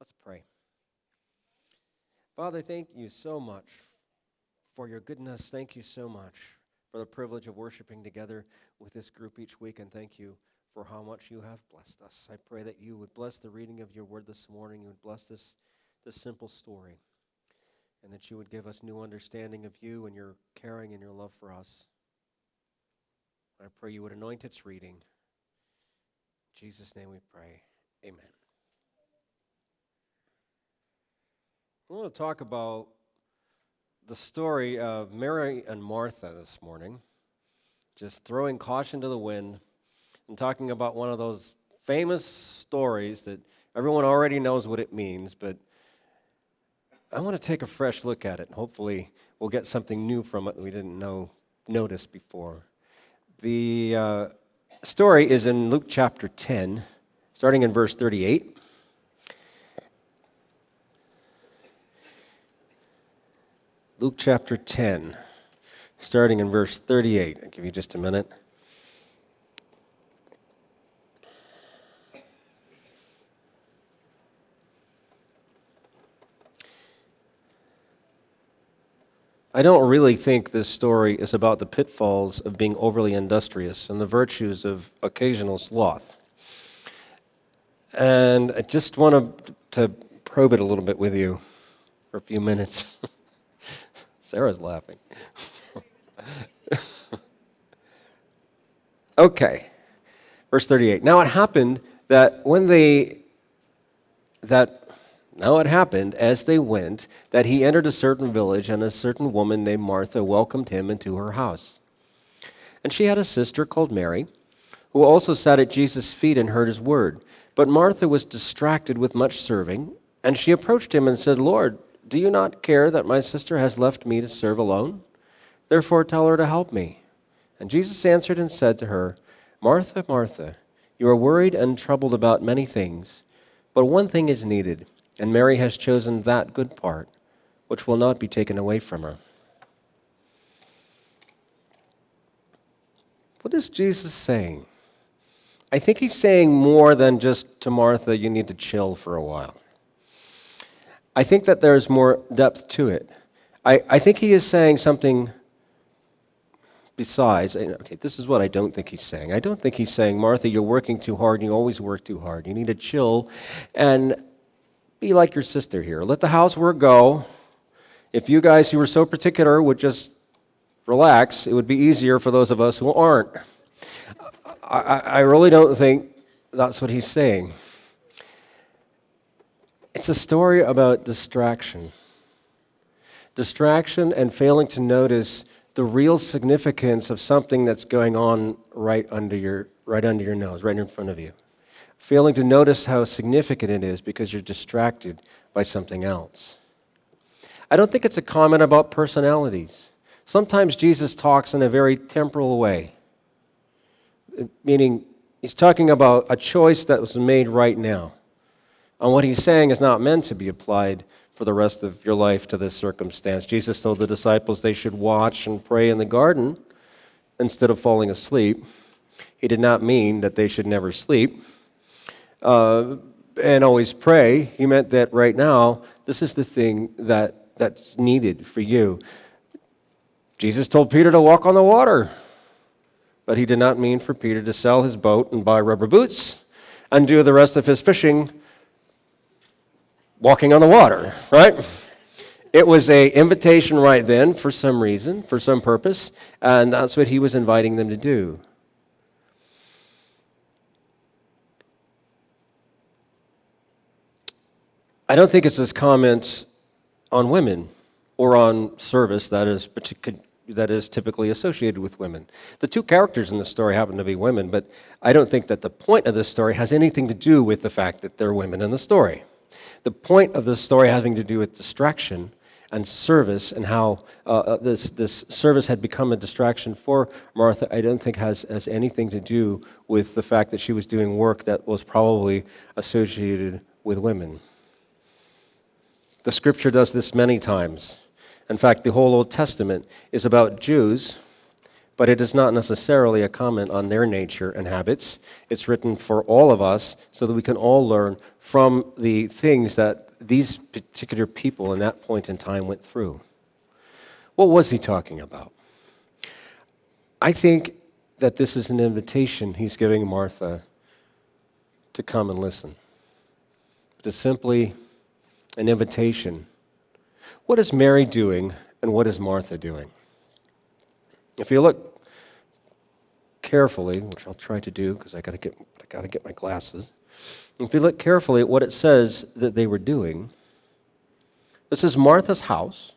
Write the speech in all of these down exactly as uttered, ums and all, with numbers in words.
Let's pray. Father, thank you so much for your goodness. Thank you so much for the privilege of worshiping together with this group each week, and thank you for how much you have blessed us. I pray that you would bless the reading of your word this morning. You would bless this, this simple story, and that you would give us new understanding of you and your caring and your love for us. I pray you would anoint its reading. In Jesus' name we pray. Amen. I want to talk about the story of Mary and Martha this morning, just throwing caution to the wind and talking about one of those famous stories that everyone already knows what it means, but I want to take a fresh look at it. Hopefully, we'll get something new from it that we didn't know notice before. The uh, story is in Luke chapter ten, starting in verse thirty-eight. Luke chapter ten, starting in verse thirty-eight. I'll give you just a minute. I don't really think this story is about the pitfalls of being overly industrious and the virtues of occasional sloth. And I just want to, to probe it a little bit with you for a few minutes. Sarah's laughing. Okay, verse thirty-eight. Now it happened that when they that now it happened as they went that he entered a certain village, and a certain woman named Martha welcomed him into her house. And she had a sister called Mary, who also sat at Jesus' feet and heard his word. But Martha was distracted with much serving, and she approached him and said, "Lord, do you not care that my sister has left me to serve alone? Therefore tell her to help me." And Jesus answered and said to her, "Martha, Martha, you are worried and troubled about many things, but one thing is needed, and Mary has chosen that good part, which will not be taken away from her." What is Jesus saying? I think he's saying more than just to Martha, you need to chill for a while. I think that there's more depth to it. I, I think he is saying something besides. Okay, this is what I don't think he's saying. I don't think he's saying, Martha, you're working too hard and you always work too hard. You need to chill and be like your sister here. Let the housework go. If you guys who are so particular would just relax, it would be easier for those of us who aren't. I, I really don't think that's what he's saying. It's a story about distraction. Distraction and failing to notice the real significance of something that's going on right under your right under your nose, right in front of you. Failing to notice how significant it is because you're distracted by something else. I don't think it's a comment about personalities. Sometimes Jesus talks in a very temporal way, meaning he's talking about a choice that was made right now. And what he's saying is not meant to be applied for the rest of your life to this circumstance. Jesus told the disciples they should watch and pray in the garden instead of falling asleep. He did not mean that they should never sleep uh, and always pray. He meant that right now, this is the thing that, that's needed for you. Jesus told Peter to walk on the water, but he did not mean for Peter to sell his boat and buy rubber boots and do the rest of his fishing walking on the water, right? It was an invitation right then for some reason, for some purpose, and that's what he was inviting them to do. I don't think it's his comment on women or on service that is particular, that is typically associated with women. The two characters in the story happen to be women, but I don't think that the point of this story has anything to do with the fact that they're women in the story. The point of the story having to do with distraction and service and how uh, this, this service had become a distraction for Martha, I don't think has, has anything to do with the fact that she was doing work that was probably associated with women. The scripture does this many times. In fact, the whole Old Testament is about Jews, but it is not necessarily a comment on their nature and habits. It's written for all of us so that we can all learn from the things that these particular people in that point in time went through. What was he talking about? I think that this is an invitation he's giving Martha to come and listen. It's simply an invitation. What is Mary doing and what is Martha doing? If you look carefully, which I'll try to do because I got to get I got to get my glasses. If you look carefully at what it says that they were doing, this is Martha's house.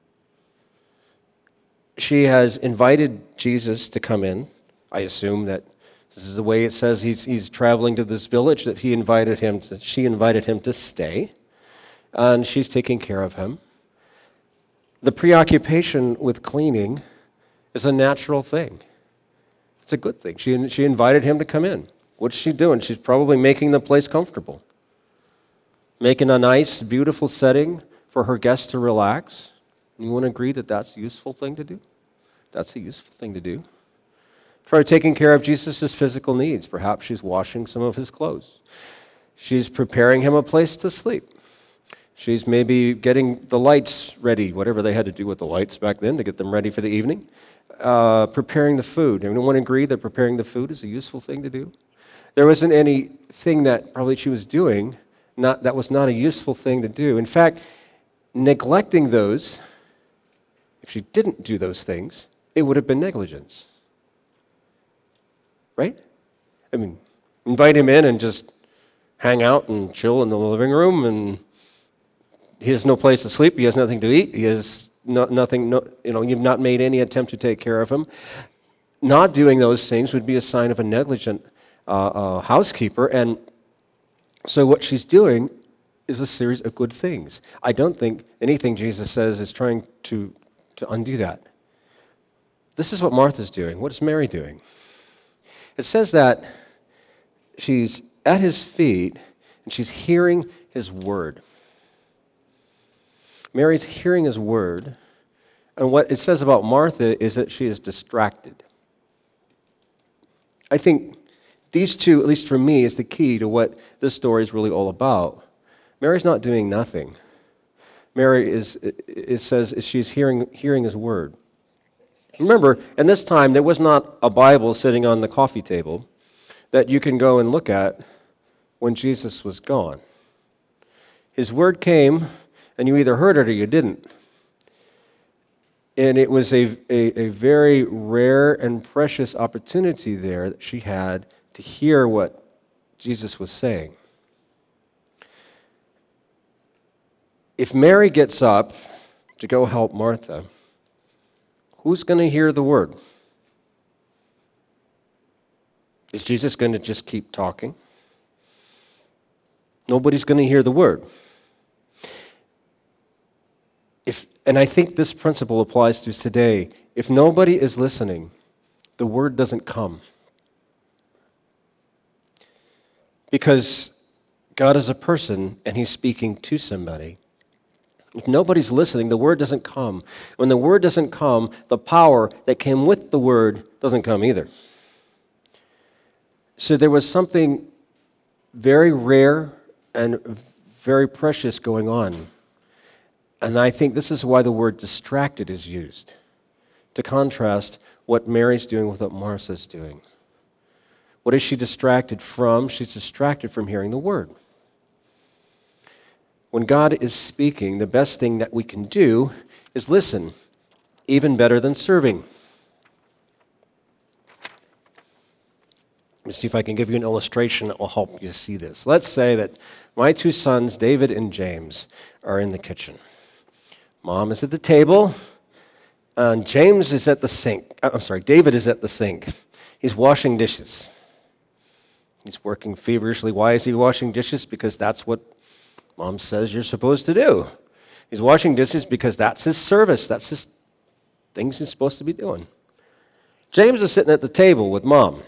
She has invited Jesus to come in. I assume that this is the way it says he's he's traveling to this village, that he invited him to, she invited him to stay, and she's taking care of him. The preoccupation with cleaning is a natural thing. It's a good thing. She she invited him to come in. What's she doing? She's probably making the place comfortable, making a nice, beautiful setting for her guests to relax. You want to agree that that's a useful thing to do? That's a useful thing to do. Try taking care of Jesus' physical needs. Perhaps she's washing some of his clothes. She's preparing him a place to sleep. She's maybe getting the lights ready, whatever they had to do with the lights back then to get them ready for the evening. Uh, preparing the food. Everyone agree that preparing the food is a useful thing to do? There wasn't anything that probably she was doing not, that was not a useful thing to do. In fact, neglecting those, if she didn't do those things, it would have been negligence. Right? I mean, invite him in and just hang out and chill in the living room, and he has no place to sleep, he has nothing to eat, he has no, nothing, no, you know, you've not made any attempt to take care of him. Not doing those things would be a sign of a negligent uh, uh, housekeeper, and so what she's doing is a series of good things. I don't think anything Jesus says is trying to, to undo that. This is what Martha's doing. What is Mary doing? It says that she's at his feet and she's hearing his word. Mary's hearing his word, and what it says about Martha is that she is distracted. I think these two, at least for me, is the key to what this story is really all about. Mary's not doing nothing. Mary is, it says, she's hearing, hearing his word. Remember, in this time, there was not a Bible sitting on the coffee table that you can go and look at when Jesus was gone. His word came, and you either heard it or you didn't. And it was a, a, a very rare and precious opportunity there that she had to hear what Jesus was saying. If Mary gets up to go help Martha, who's going to hear the word? Is Jesus going to just keep talking? Nobody's going to hear the word. If, and I think this principle applies to us today. If nobody is listening, the word doesn't come. Because God is a person and he's speaking to somebody. If nobody's listening, the word doesn't come. When the word doesn't come, the power that came with the word doesn't come either. So there was something very rare and very precious going on. And I think this is why the word distracted is used, to contrast what Mary's doing with what Martha's doing. What is she distracted from? She's distracted from hearing the word. When God is speaking, the best thing that we can do is listen, even better than serving. Let me see if I can give you an illustration that will help you see this. Let's say that my two sons, David and James, are in the kitchen. Mom is at the table, and James is at the sink. I'm sorry, David is at the sink. He's washing dishes. He's working feverishly. Why is he washing dishes? Because that's what Mom says you're supposed to do. He's washing dishes because that's his service. That's his things he's supposed to be doing. James is sitting at the table with Mom,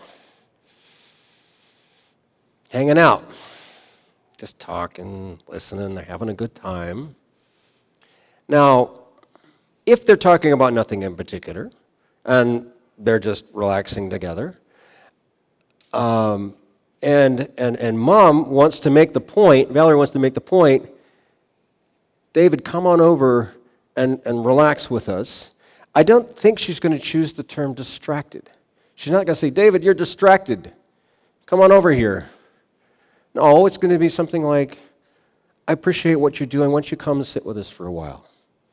hanging out, just talking, listening. They're having a good time. Now, if they're talking about nothing in particular, and they're just relaxing together, um, And, and, and mom wants to make the point, Valerie wants to make the point, David, come on over and, and relax with us. I don't think she's going to choose the term distracted. She's not going to say, David, you're distracted. Come on over here. No, it's going to be something like, I appreciate what you're doing. Why don't you come and sit with us for a while?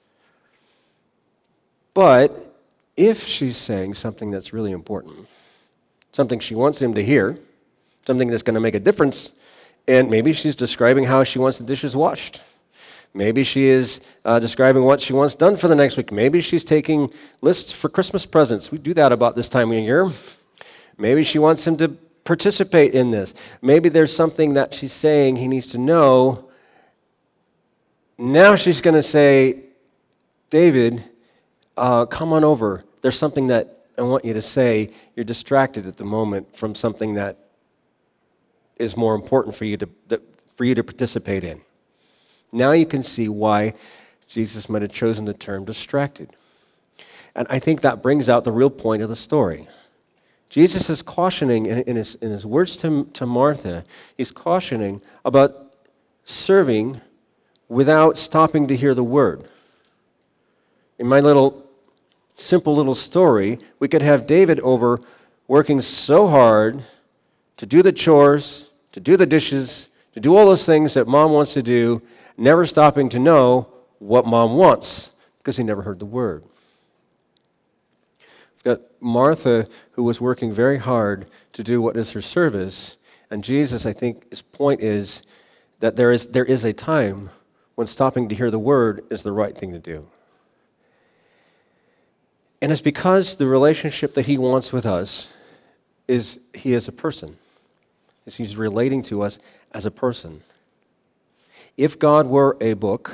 But if she's saying something that's really important, something she wants him to hear, something that's going to make a difference, and maybe she's describing how she wants the dishes washed. Maybe she is uh, describing what she wants done for the next week. Maybe she's taking lists for Christmas presents. We do that about this time of year. Maybe she wants him to participate in this. Maybe there's something that she's saying he needs to know. Now she's going to say, David, uh, come on over. There's something that I want you to say. You're distracted at the moment from something that is more important for you to, that, for you to participate in. Now you can see why Jesus might have chosen the term distracted. And I think that brings out the real point of the story. Jesus is cautioning, in, in, his, in his words to, to Martha, he's cautioning about serving without stopping to hear the word. In my little, simple little story, we could have David over working so hard to do the chores, to do the dishes, to do all those things that mom wants to do, never stopping to know what mom wants, because he never heard the word. We've got Martha, who was working very hard to do what is her service, and Jesus, I think, his point is that there is, there is a time when stopping to hear the word is the right thing to do. And it's because the relationship that he wants with us is he is a person. Is he's relating to us as a person. If God were a book,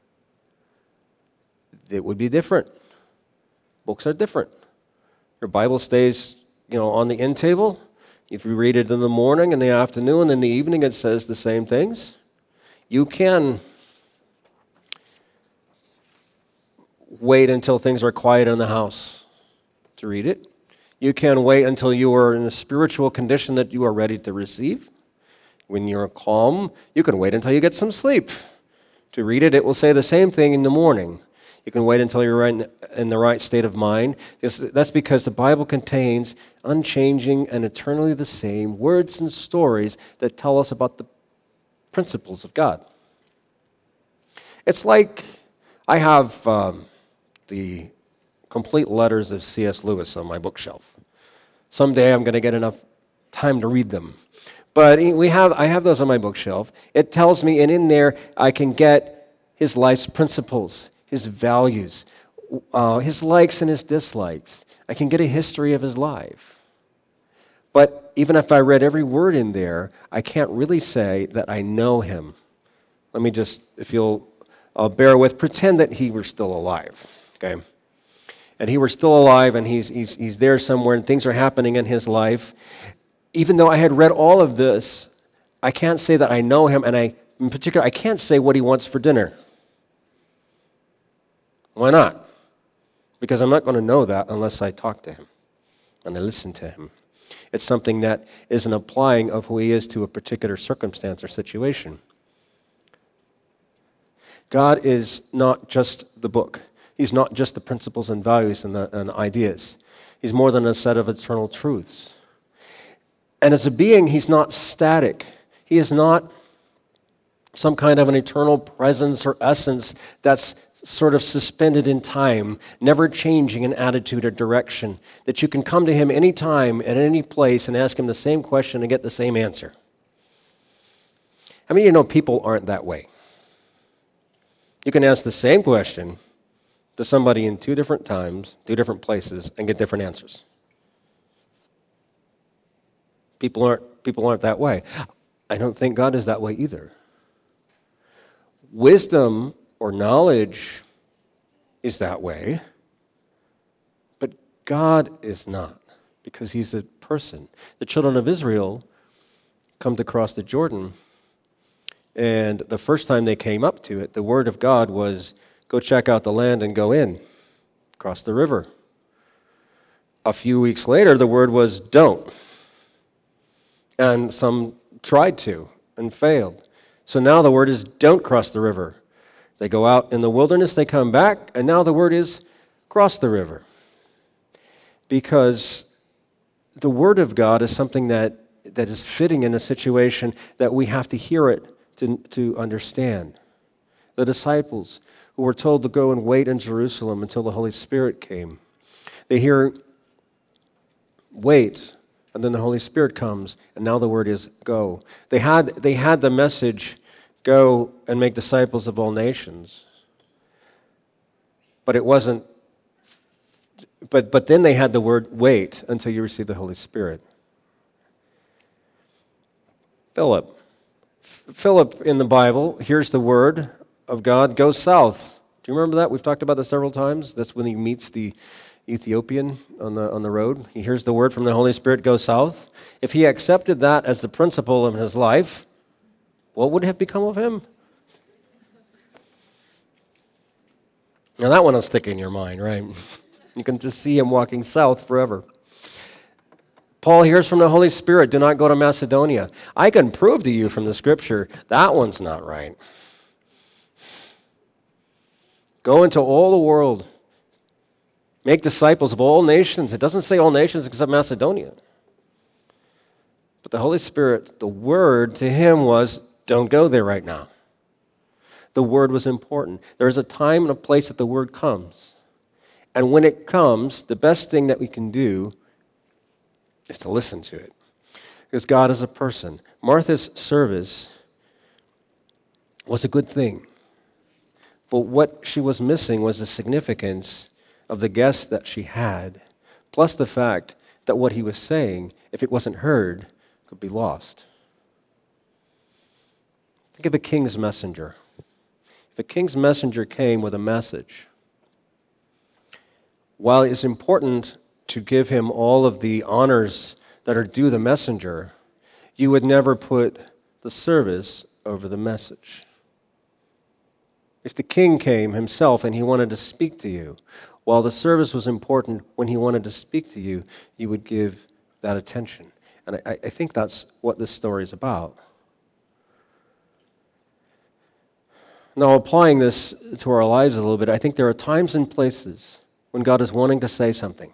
it would be different. Books are different. Your Bible stays, you know, on the end table. If you read it in the morning, in the afternoon, and in the evening, it says the same things. You can wait until things are quiet in the house to read it. You can wait until you are in a spiritual condition that you are ready to receive. When you're calm, you can wait until you get some sleep. To read it, it will say the same thing in the morning. You can wait until you're in, in the right state of mind. That's because the Bible contains unchanging and eternally the same words and stories that tell us about the principles of God. It's like I have um, the complete letters of C S Lewis on my bookshelf. Someday I'm going to get enough time to read them. But we have, I have those on my bookshelf. It tells me, and in there I can get his life's principles, his values, uh, his likes and his dislikes. I can get a history of his life. But even if I read every word in there, I can't really say that I know him. Let me just, if you'll uh, bear with, pretend that he were still alive, okay? And he were still alive, and he's, he's, he's there somewhere, and things are happening in his life. Even though I had read all of this, I can't say that I know him, and I, in particular, I can't say what he wants for dinner. Why not? Because I'm not going to know that unless I talk to him and I listen to him. It's something that is an applying of who he is to a particular circumstance or situation. God is not just the book. He's not just the principles and values and the and ideas. He's more than a set of eternal truths. And as a being, he's not static. He is not some kind of an eternal presence or essence that's sort of suspended in time, never changing in attitude or direction, that you can come to him anytime, at any place, and ask him the same question and get the same answer. How many of you know people aren't that way? You can ask the same question to somebody in two different times, two different places, and get different answers. People aren't, people aren't that way. I don't think God is that way either. Wisdom or knowledge is that way, but God is not, because he's a person. The children of Israel come to cross the Jordan, and the first time they came up to it, the word of God was, go check out the land and go in, cross the river. A few weeks later, the word was, don't. and some tried to and failed. So now the word is don't cross the river. They go out in the wilderness, they come back, and now the word is cross the river. Because the word of God is something that, that is fitting in a situation that we have to hear it to, to understand. The disciples who were told to go and wait in Jerusalem until the Holy Spirit came, they hear, wait, and then the Holy Spirit comes, and now the word is go. They had, they had the message, go and make disciples of all nations. But it wasn't, but, but then they had the word, wait until you receive the Holy Spirit. Philip. Philip in the Bible hears the word of God, go south. Do you remember that? We've talked about this several times. That's when he meets the Ethiopian on the on the road. He hears the word from the Holy Spirit, go south. If he accepted that as the principle of his life, what would have become of him? Now that one will stick in your mind, right? You can just see him walking south forever. Paul hears from the Holy Spirit, do not go to Macedonia. I can prove to you from the scripture that one's not right. Go into all the world. Make disciples of all nations. It doesn't say all nations except Macedonia. But the Holy Spirit, the word to him was, don't go there right now. The word was important. There is a time and a place that the word comes. And when it comes, the best thing that we can do is to listen to it. Because God is a person. Martha's service was a good thing. But what she was missing was the significance of the guest that she had, plus the fact that what he was saying, if it wasn't heard, could be lost. Think of a king's messenger. If a king's messenger came with a message, while it's important to give him all of the honors that are due the messenger, you would never put the service over the message. If the king came himself and he wanted to speak to you, while the service was important when he wanted to speak to you, you would give that attention. And I, I think that's what this story is about. Now, applying this to our lives a little bit, I think there are times and places when God is wanting to say something.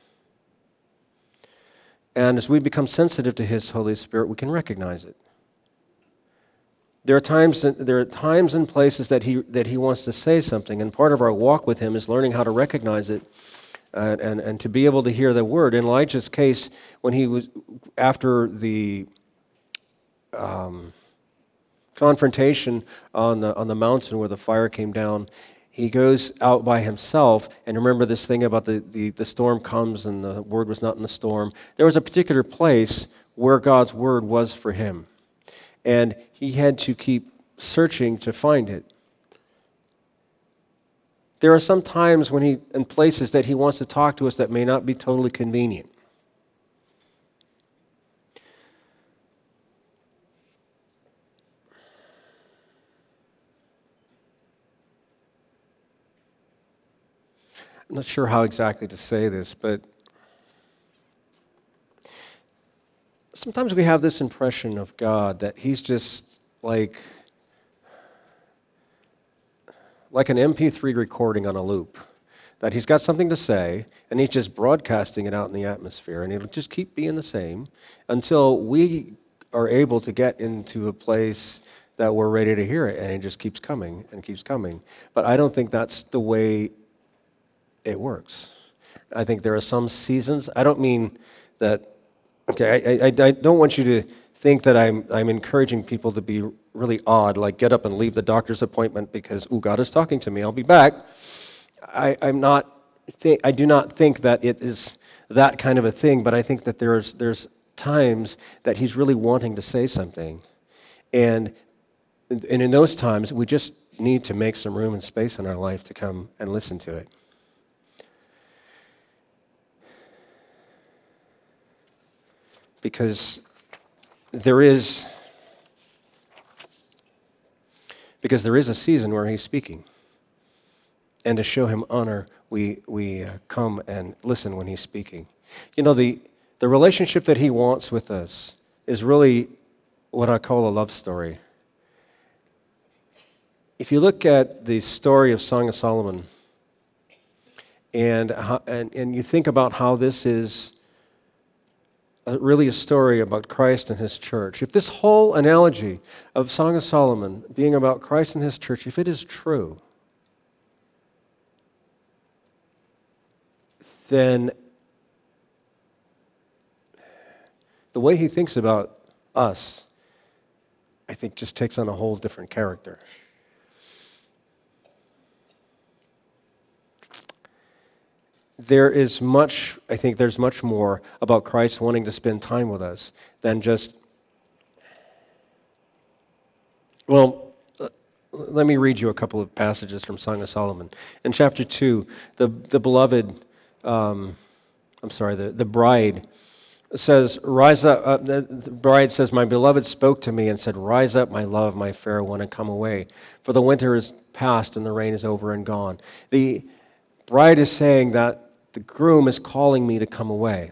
And as we become sensitive to His Holy Spirit, we can recognize it. There are times, there are times and places that he that he wants to say something, and part of our walk with him is learning how to recognize it, uh, and and to be able to hear the word. In Elijah's case, when he was after the um, confrontation on the on the mountain where the fire came down, he goes out by himself. And remember this thing about the, the the storm comes and the word was not in the storm. There was a particular place where God's word was for him. And he had to keep searching to find it. There are some times when he, in places that he wants to talk to us that may not be totally convenient. I'm not sure how exactly to say this, but sometimes we have this impression of God that he's just like like an M P three recording on a loop, that he's got something to say and he's just broadcasting it out in the atmosphere, and it'll just keep being the same until we are able to get into a place that we're ready to hear it, and it just keeps coming and keeps coming. But I don't think that's the way it works. I think there are some seasons. I don't mean that. Okay, I, I, I don't want you to think that I'm I'm encouraging people to be really odd, like get up and leave the doctor's appointment because, ooh, God is talking to me, I'll be back. I, I'm not. Th- I do not think that it is that kind of a thing, but I think that there's there's times that He's really wanting to say something, and and in those times we just need to make some room and space in our life to come and listen to it. Because there is because there is a season where He's speaking. And to show Him honor, we we uh, come and listen when He's speaking. You know, the the relationship that He wants with us is really what I call a love story. If you look at the story of Song of Solomon, and, how, and, and you think about how this is a, really a story about Christ and His church, if this whole analogy of Song of Solomon being about Christ and His church, if it is true, then the way he thinks about us, I think, just takes on a whole different character. There is much, I think there's much more about Christ wanting to spend time with us than just, well, uh, let me read you a couple of passages from Song of Solomon. In chapter two, the, the beloved, um, I'm sorry, the, the bride says, rise up, uh, the, the bride says, my beloved spoke to me and said, rise up, my love, my fair one, and come away. For the winter is past and the rain is over and gone. The bride is saying that the groom is calling me to come away.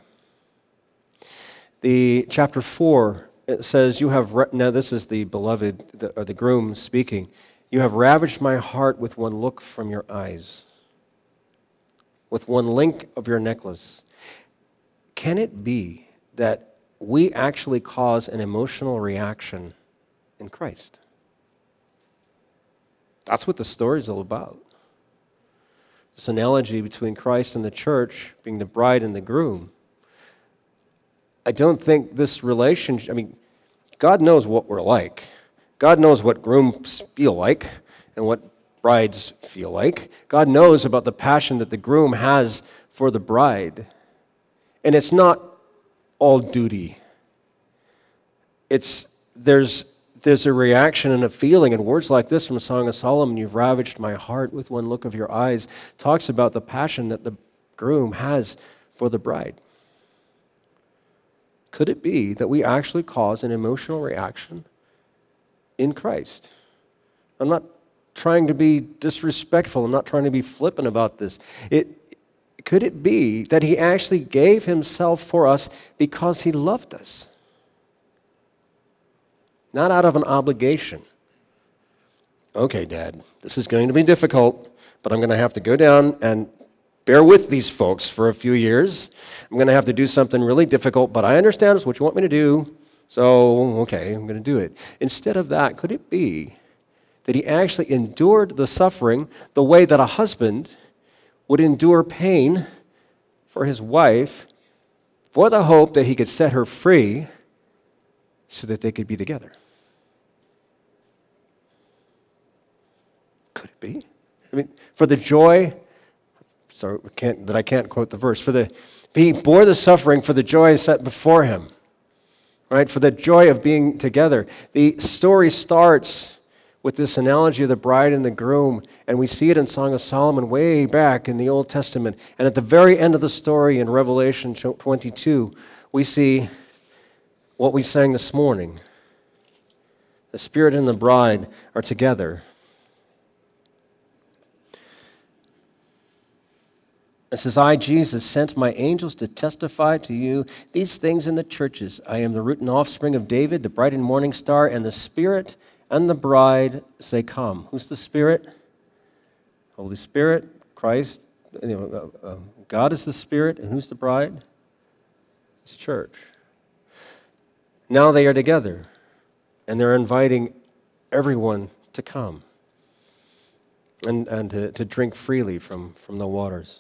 The chapter four, it says, you have, ra- now this is the beloved, the, or the groom speaking, you have ravaged my heart with one look from your eyes, with one link of your necklace. Can it be that we actually cause an emotional reaction in Christ? That's what the story is all about. This analogy between Christ and the church being the bride and the groom. I don't think this relationship, I mean, God knows what we're like. God knows what grooms feel like and what brides feel like. God knows about the passion that the groom has for the bride. And it's not all duty. It's there's there's a reaction and a feeling, and words like this from Song of Solomon, you've ravaged my heart with one look of your eyes, talks about the passion that the groom has for the bride. Could it be that we actually cause an emotional reaction in Christ? I'm not trying to be disrespectful. I'm not trying to be flippant about this. It could it be that He actually gave Himself for us because He loved us? Not out of an obligation. Okay, Dad, this is going to be difficult, but I'm going to have to go down and bear with these folks for a few years. I'm going to have to do something really difficult, but I understand it's what you want me to do, so okay, I'm going to do it. Instead of that, could it be that He actually endured the suffering the way that a husband would endure pain for his wife for the hope that he could set her free so that they could be together? Could it be? I mean, for the joy, sorry, can't, that I can't quote the verse, for the, he bore the suffering for the joy set before him, right? For the joy of being together. The story starts with this analogy of the bride and the groom, and we see it in Song of Solomon way back in the Old Testament. And at the very end of the story in Revelation twenty-two, we see what we sang this morning. The Spirit and the bride are together. It says, I, Jesus, sent my angels to testify to you these things in the churches. I am the root and offspring of David, the bright and morning star, and the Spirit and the bride say, come. Who's the Spirit? Holy Spirit, Christ. You know, uh, uh, God is the Spirit, and who's the bride? It's church. Now they are together, and they're inviting everyone to come and, and to, to drink freely from, from the waters.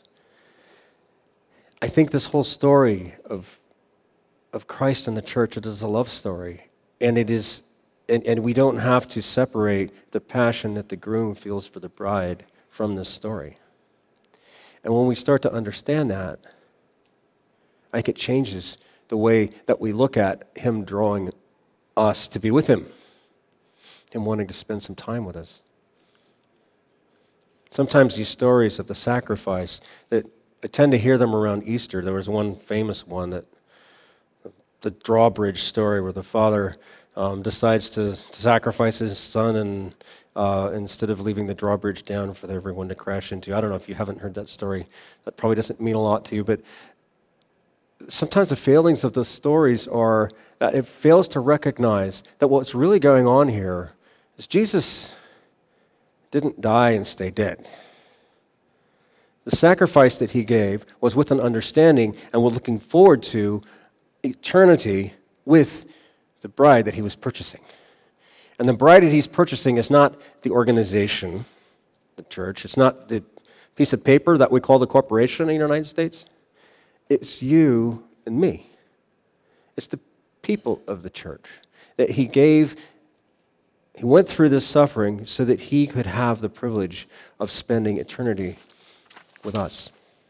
I think this whole story of of Christ and the church, it is a love story. And it is and, and we don't have to separate the passion that the groom feels for the bride from this story. And when we start to understand that, I think it changes the way that we look at Him drawing us to be with Him, Him wanting to spend some time with us. Sometimes these stories of the sacrifice, that I tend to hear them around Easter. There was one famous one, that the drawbridge story, where the father um, decides to, to sacrifice his son, and uh, instead of leaving the drawbridge down for everyone to crash into. I don't know if you haven't heard that story. That probably doesn't mean a lot to you, but sometimes the failings of the stories are that it fails to recognize that what's really going on here is Jesus didn't die and stay dead. The sacrifice that he gave was with an understanding and was looking forward to eternity with the bride that he was purchasing. And the bride that he's purchasing is not the organization, the church. It's not the piece of paper that we call the corporation in the United States. It's you and me. It's the people of the church that he gave. He went through this suffering so that he could have the privilege of spending eternity with us.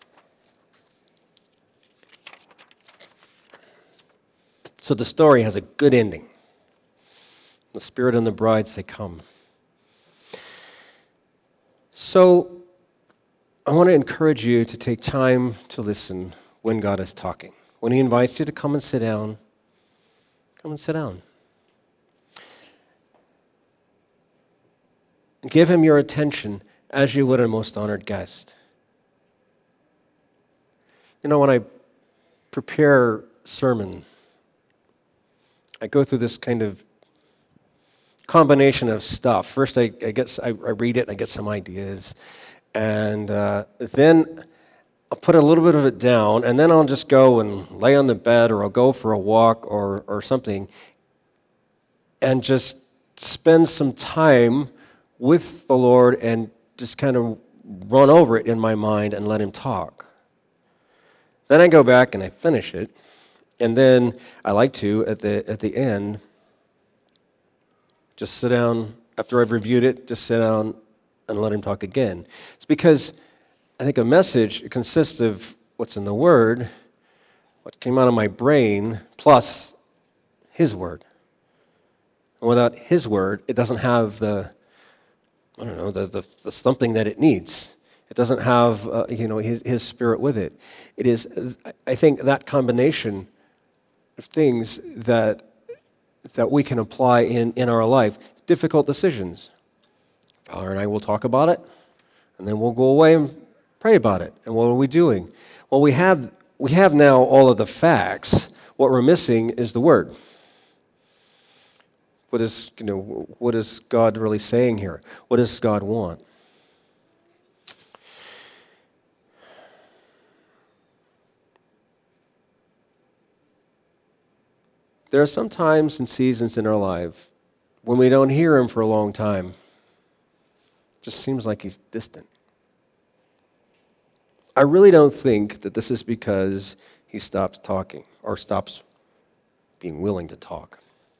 So the story has a good ending. The Spirit and the bride say, "Come." So I want to encourage you to take time to listen when God is talking. When he invites you to come and sit down, come and sit down. Give him your attention as you would a most honored guest. You know, when I prepare sermon, I go through this kind of combination of stuff. First, I, I get I, I read it, I get some ideas, and uh, then I'll put a little bit of it down, and then I'll just go and lay on the bed, or I'll go for a walk, or or something, and just spend some time with the Lord, and just kind of run over it in my mind and let him talk. Then I go back and I finish it, and then I like to at the at the end. Just sit down, after I've reviewed it, just sit down and let him talk again. It's because I think a message consists of what's in the Word, what came out of my brain, plus his Word. And without his Word, it doesn't have the, I don't know, the, the, the something that it needs. It doesn't have, uh, you know, his, his Spirit with it. It is, I think, that combination of things that that we can apply in, in our life. Difficult decisions. Father and I will talk about it, and then we'll go away and pray about it. And what are we doing? Well, we have we have now all of the facts. What we're missing is the Word. What is, you know, what is God really saying here? What does God want? There are some times and seasons in our life when we don't hear him for a long time. It just seems like he's distant. I really don't think that this is because he stops talking or stops being willing to talk.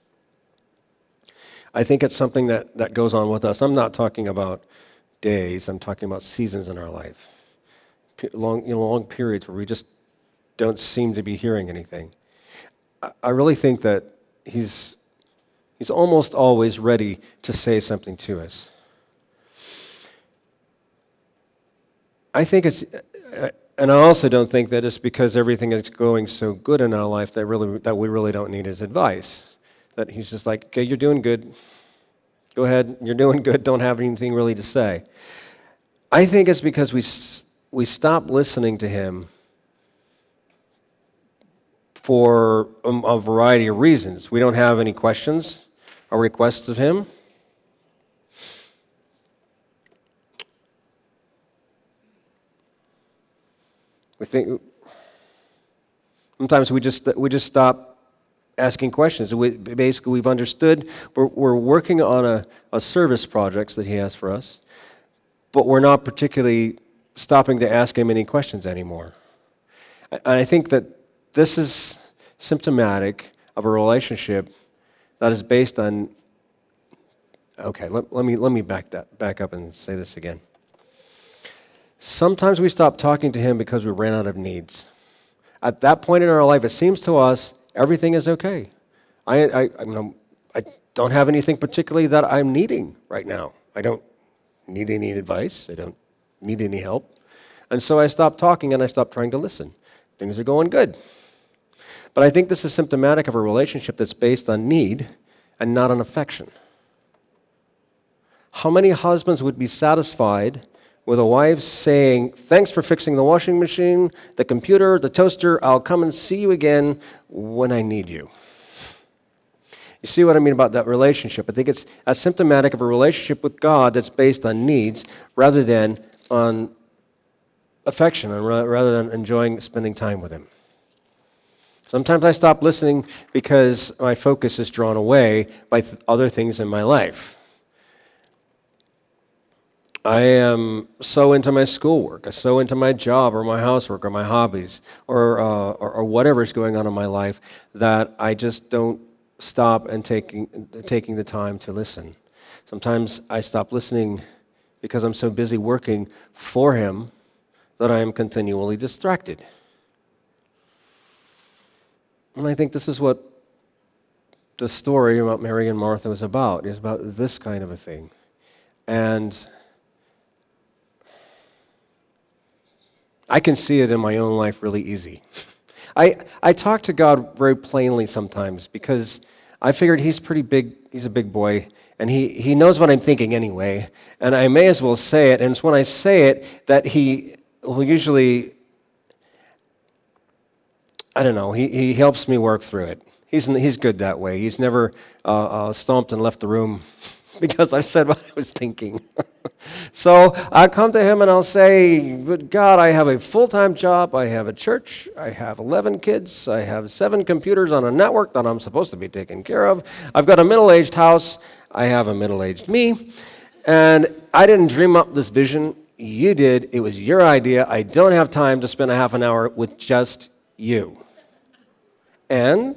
I think it's something that, that goes on with us. I'm not talking about days, I'm talking about seasons in our life. Long, you know, long periods where we just don't seem to be hearing anything. I really think that he's he's almost always ready to say something to us. I think it's, and I also don't think that it's because everything is going so good in our life that really that we really don't need his advice. That he's just like, okay, you're doing good. Go ahead, you're doing good. Don't have anything really to say. I think it's because we we stop listening to him for a, a variety of reasons. We don't have any questions or requests of him. We think sometimes we just we just stop asking questions. We, basically, we've understood we're, we're working on a, a service projects that he has for us, but we're not particularly stopping to ask him any questions anymore. And I think that this is symptomatic of a relationship that is based on. Okay, let, let me let me back that back up and say this again. Sometimes we stop talking to him because we ran out of needs. At that point in our life, it seems to us everything is okay. I I I, mean, I don't have anything particularly that I'm needing right now. I don't need any advice. I don't need any help. And so I stop talking and I stop trying to listen. Things are going good. But I think this is symptomatic of a relationship that's based on need and not on affection. How many husbands would be satisfied with a wife saying, thanks for fixing the washing machine, the computer, the toaster, I'll come and see you again when I need you. You see what I mean about that relationship? I think it's as symptomatic of a relationship with God that's based on needs rather than on affection, and rather than enjoying spending time with Him. Sometimes I stop listening because my focus is drawn away by th- other things in my life. I am so into my schoolwork, I'm so into my job or my housework or my hobbies or, uh, or, or whatever's going on in my life that I just don't stop and taking, taking the time to listen. Sometimes I stop listening because I'm so busy working for Him that I am continually distracted. And I think this is what the story about Mary and Martha was about. It's about this kind of a thing. And I can see it in my own life really easy. I, I talk to God very plainly sometimes because I figured He's pretty big, He's a big boy, and he, he knows what I'm thinking anyway, and I may as well say it, and it's when I say it that He will usually, I don't know, He, he helps me work through it. He's, he's good that way. He's never uh, uh, stomped and left the room because I said what I was thinking. So I come to Him and I'll say, but God, I have a full-time job, I have a church, I have eleven kids, I have seven computers on a network that I'm supposed to be taking care of, I've got a middle-aged house, I have a middle-aged me, and I didn't dream up this vision, you did, it was your idea, I don't have time to spend a half an hour with just you. And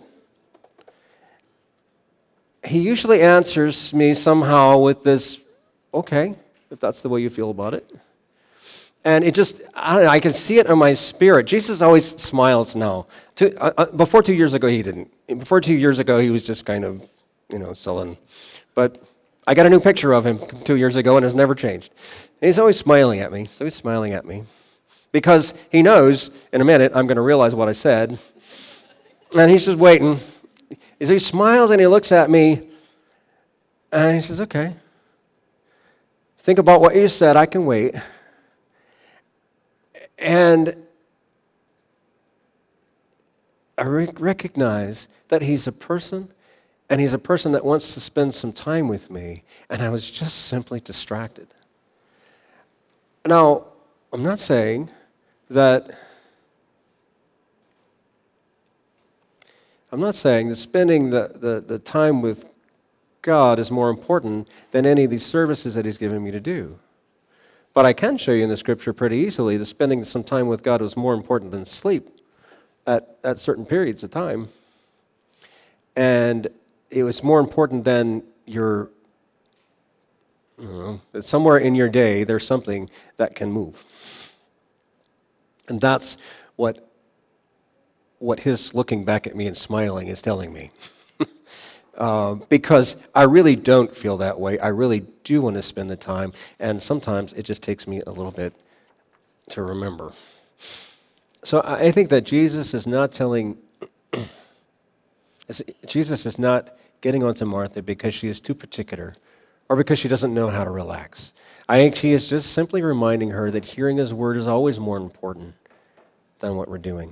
He usually answers me somehow with this, okay, if that's the way you feel about it. And it just, I don't know, I can see it in my spirit. Jesus always smiles now. Two, uh, uh, before two years ago, He didn't. Before two years ago, He was just kind of, you know, sullen. But I got a new picture of Him two years ago, and it's never changed. And He's always smiling at me. So He's smiling at me. Because He knows in a minute I'm going to realize what I said. And He's just waiting. So He smiles and He looks at me, and He says, okay. Think about what you said. I can wait. And I recognize that He's a person, and He's a person that wants to spend some time with me, and I was just simply distracted. Now, I'm not saying that I'm not saying that spending the, the, the time with God is more important than any of these services that He's given me to do. But I can show you in the Scripture pretty easily that spending some time with God was more important than sleep at, at certain periods of time. And it was more important than your, I don't know, that somewhere in your day there's something that can move. And that's what what His looking back at me and smiling is telling me. uh, because I really don't feel that way. I really do want to spend the time, and sometimes it just takes me a little bit to remember. So I think that Jesus is not telling, Jesus is not getting onto Martha because she is too particular or because she doesn't know how to relax. I think He is just simply reminding her that hearing His word is always more important than what we're doing.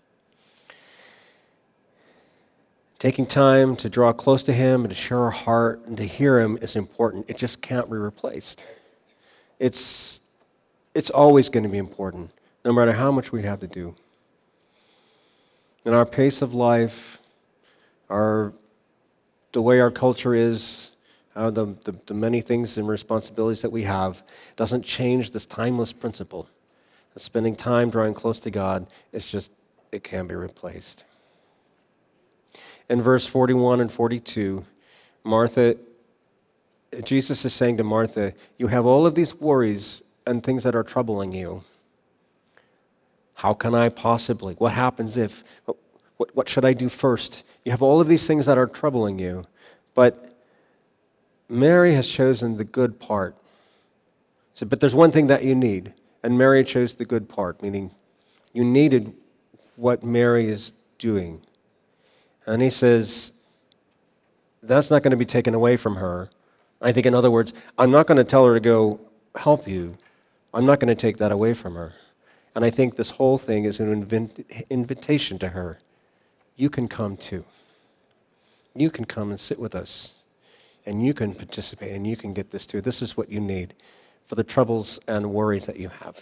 Taking time to draw close to Him and to share our heart and to hear Him is important. It just can't be replaced. It's, it's always going to be important, no matter how much we have to do. In our pace of life, our, the way our culture is, uh, the, the, the many things and responsibilities that we have, doesn't change this timeless principle that spending time drawing close to God is just, it can be replaced. In verse forty-one and forty-two, Martha, Jesus is saying to Martha, you have all of these worries and things that are troubling you. How can I possibly? What happens if? What, what should I do first? You have all of these things that are troubling you, but Mary has chosen the good part. So, but there's one thing that you need, and Mary chose the good part, meaning you needed what Mary is doing. And He says, that's not going to be taken away from her. I think, in other words, I'm not going to tell her to go help you. I'm not going to take that away from her. And I think this whole thing is an invent- invitation to her. You can come too. You can come and sit with us, and you can participate, and you can get this too. This is what you need for the troubles and worries that you have.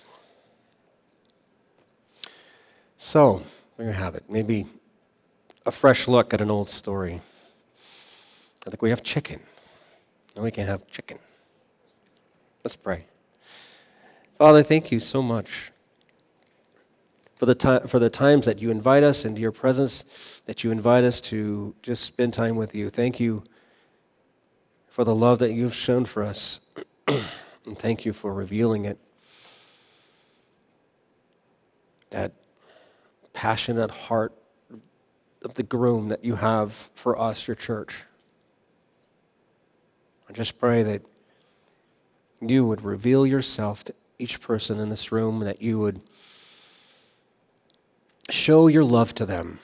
So, there you have it. Maybe a fresh look at an old story. I think we have chicken. And we can have chicken. Let's pray. Father, thank you so much for the time for the times that you invite us into your presence, that you invite us to just spend time with you. Thank you for the love that you've shown for us. And thank you for revealing it. That passionate heart of the groom that you have for us, your church. I just pray that you would reveal yourself to each person in this room, that you would show your love to them,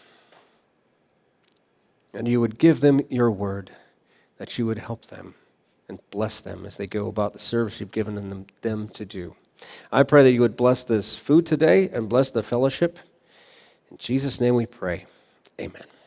and you would give them your word, that you would help them and bless them as they go about the service you've given them, them to do. I pray that you would bless this food today and bless the fellowship. In Jesus' name we pray. Amen.